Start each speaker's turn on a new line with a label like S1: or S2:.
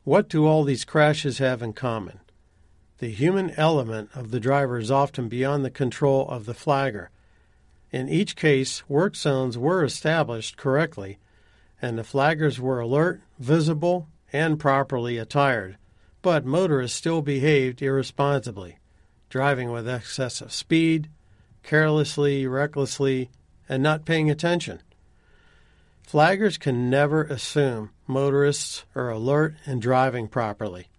S1: What do all these crashes have in common? The human element of the driver is often beyond the control of the flagger. In each case, work zones were established correctly, and the flaggers were alert, visible, and properly attired, but motorists still behaved irresponsibly, driving with excessive speed, carelessly, recklessly, and not paying attention. Flaggers can never assume motorists are alert and driving properly.